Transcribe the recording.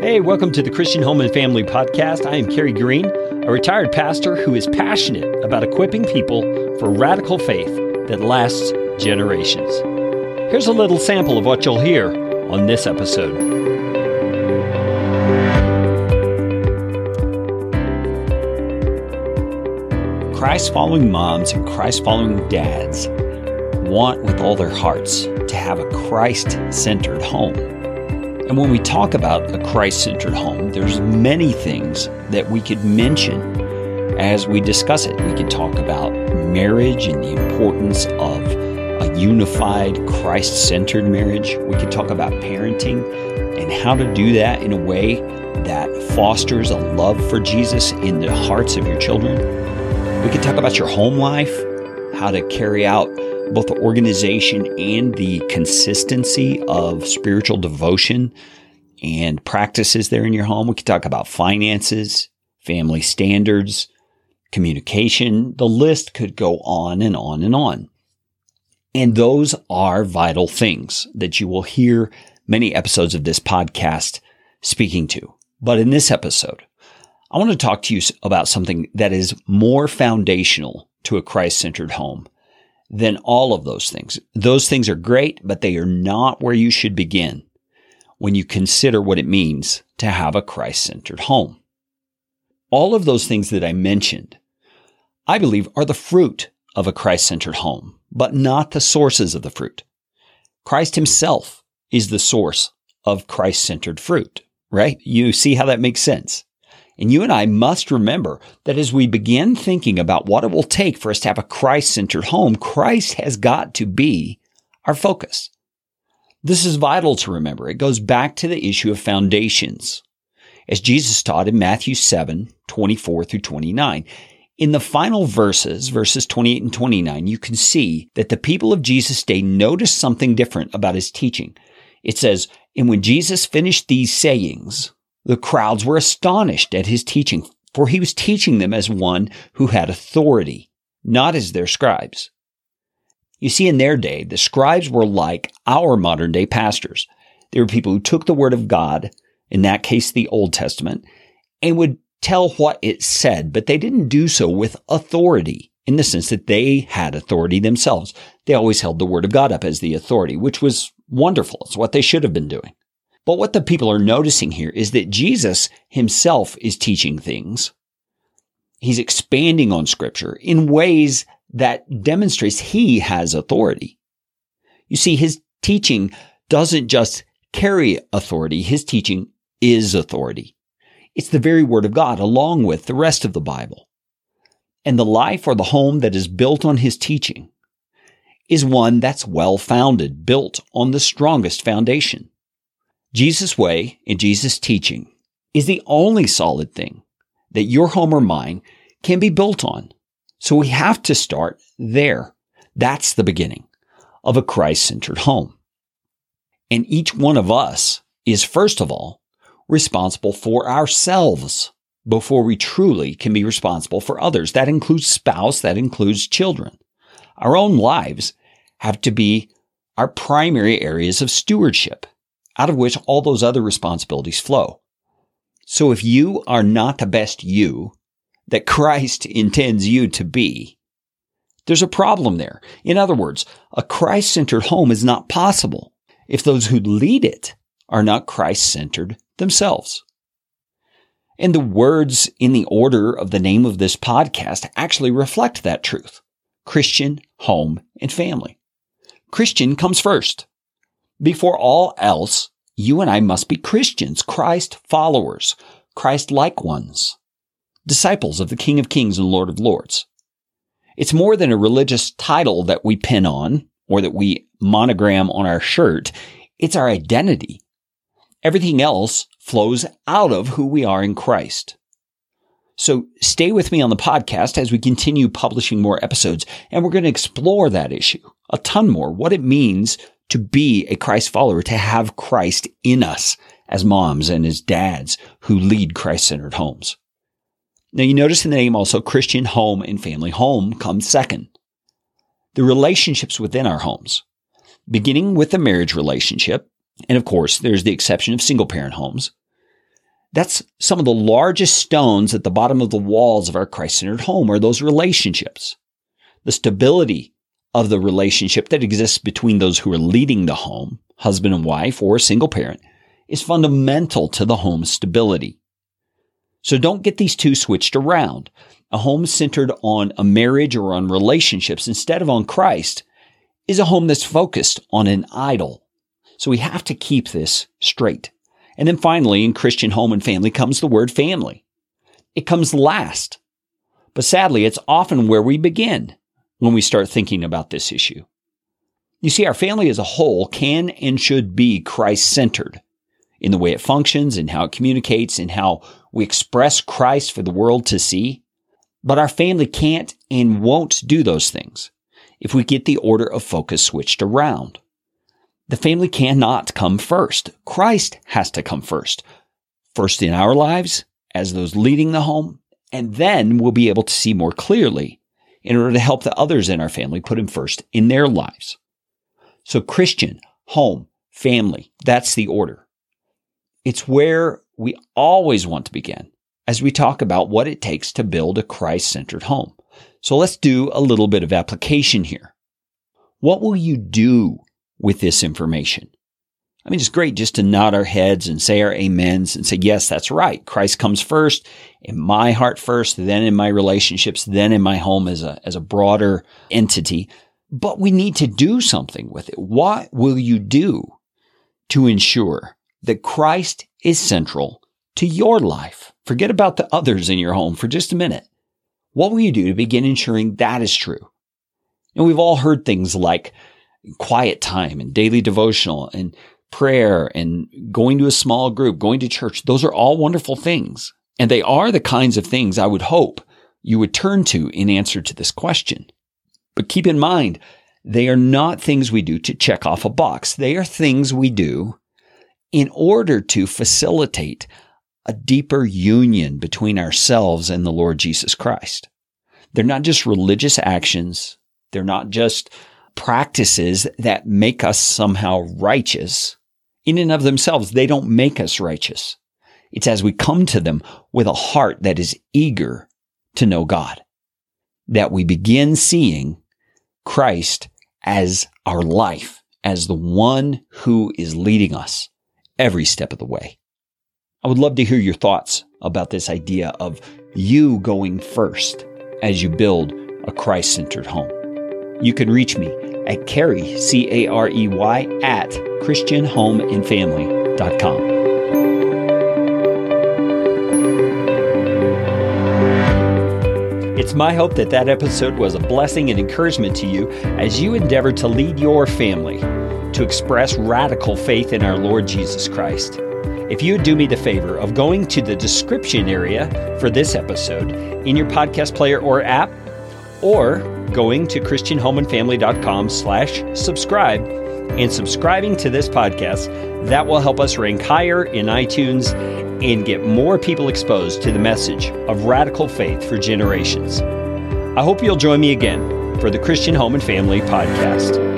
Hey, welcome to the Christian Home and Family Podcast. I am Kerry Green, a retired pastor who is passionate about equipping people for radical faith that lasts generations. Here's a little sample of what you'll hear on this episode. Christ-following moms and Christ-following dads want with all their hearts to have a Christ-centered home. And when we talk about a Christ-centered home, there's many things that we could mention as we discuss it. We could talk about marriage and the importance of a unified Christ-centered marriage. We could talk about parenting and how to do that in a way that fosters a love for Jesus in the hearts of your children. We could talk about your home life, how to carry out both the organization and the consistency of spiritual devotion and practices there in your home. We could talk about finances, family standards, communication. The list could go on and on and on. And those are vital things that you will hear many episodes of this podcast speaking to. But in this episode, I want to talk to you about something that is more foundational to a Christ-centered home than all of those things. Those things are great, but they are not where you should begin when you consider what it means to have a Christ-centered home. All of those things that I mentioned, I believe, are the fruit of a Christ-centered home, but not the sources of the fruit. Christ himself is the source of Christ-centered fruit, right? You see how that makes sense? And you and I must remember that as we begin thinking about what it will take for us to have a Christ-centered home, Christ has got to be our focus. This is vital to remember. It goes back to the issue of foundations, as Jesus taught in Matthew 7:24 through 29. In the final verses 28 and 29, you can see that the people of Jesus' day noticed something different about his teaching. It says, "And when Jesus finished these sayings, the crowds were astonished at his teaching, for he was teaching them as one who had authority, not as their scribes." You see, in their day, the scribes were like our modern day pastors. They were people who took the word of God, in that case, the Old Testament, and would tell what it said, but they didn't do so with authority in the sense that they had authority themselves. They always held the word of God up as the authority, which was wonderful. It's what they should have been doing. But what the people are noticing here is that Jesus himself is teaching things. He's expanding on Scripture in ways that demonstrates he has authority. You see, his teaching doesn't just carry authority. His teaching is authority. It's the very Word of God along with the rest of the Bible. And the life or the home that is built on his teaching is one that's well-founded, built on the strongest foundation. Jesus' way and Jesus' teaching is the only solid thing that your home or mine can be built on. So we have to start there. That's the beginning of a Christ-centered home. And each one of us is, first of all, responsible for ourselves before we truly can be responsible for others. That includes spouse, that includes children. Our own lives have to be our primary areas of stewardship, out of which all those other responsibilities flow. So if you are not the best you that Christ intends you to be, there's a problem there. In other words, a Christ-centered home is not possible if those who lead it are not Christ-centered themselves. And the words in the order of the name of this podcast actually reflect that truth. Christian, home, and family. Christian comes first. Before all else, you and I must be Christians, Christ followers, Christ-like ones, disciples of the King of Kings and Lord of Lords. It's more than a religious title that we pin on or that we monogram on our shirt. It's our identity. Everything else flows out of who we are in Christ. So stay with me on the podcast as we continue publishing more episodes, and we're going to explore that issue a ton more, what it means to be a Christ follower, to have Christ in us as moms and as dads who lead Christ-centered homes. Now, you notice in the name also Christian, home, and family. Home comes second. The relationships within our homes, beginning with the marriage relationship, and of course, there's the exception of single-parent homes, That's some of the largest stones at the bottom of the walls of our Christ-centered home are those relationships. The stability of the relationship that exists between those who are leading the home, husband and wife or a single parent, is fundamental to the home's stability. So don't get these two switched around. A home centered on a marriage or on relationships instead of on Christ is a home that's focused on an idol. So we have to keep this straight. And then finally, in Christian home and family comes the word family. It comes last. But sadly, it's often where we begin when we start thinking about this issue. You see, our family as a whole can and should be Christ-centered in the way it functions and how it communicates and how we express Christ for the world to see. But our family can't and won't do those things if we get the order of focus switched around. The family cannot come first. Christ has to come first. First in our lives, as those leading the home, and then we'll be able to see more clearly in order to help the others in our family put him first in their lives. So Christian, home, family, that's the order. It's where we always want to begin as we talk about what it takes to build a Christ-centered home. So let's do a little bit of application here. What will you do with this information? I mean, it's great just to nod our heads and say our amens and say, yes, that's right. Christ comes first in my heart first, then in my relationships, then in my home as a broader entity. But we need to do something with it. What will you do to ensure that Christ is central to your life? Forget about the others in your home for just a minute. What will you do to begin ensuring that is true? And we've all heard things like quiet time and daily devotional and prayer and going to a small group, going to church. Those are all wonderful things. And they are the kinds of things I would hope you would turn to in answer to this question. But keep in mind, they are not things we do to check off a box. They are things we do in order to facilitate a deeper union between ourselves and the Lord Jesus Christ. They're not just religious actions. They're not just practices that make us somehow righteous. In and of themselves, they don't make us righteous. It's as we come to them with a heart that is eager to know God, that we begin seeing Christ as our life, as the one who is leading us every step of the way. I would love to hear your thoughts about this idea of you going first as you build a Christ-centered home. You can reach me at Carey, Carey, at ChristianHomeandFamily.com. It's my hope that episode was a blessing and encouragement to you as you endeavor to lead your family to express radical faith in our Lord Jesus Christ. If you would do me the favor of going to the description area for this episode in your podcast player or app, or going to ChristianHomeandFamily.com/subscribe and subscribing to this podcast, that will help us rank higher in iTunes and get more people exposed to the message of radical faith for generations. I hope you'll join me again for the Christian Home and Family Podcast.